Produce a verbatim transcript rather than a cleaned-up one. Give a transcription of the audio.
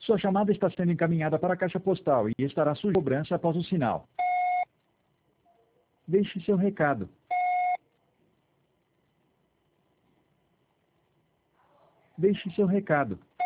Sua chamada está sendo encaminhada para a caixa postal e estará sujeita a cobrança após o sinal. Deixe seu recado. Deixe seu recado.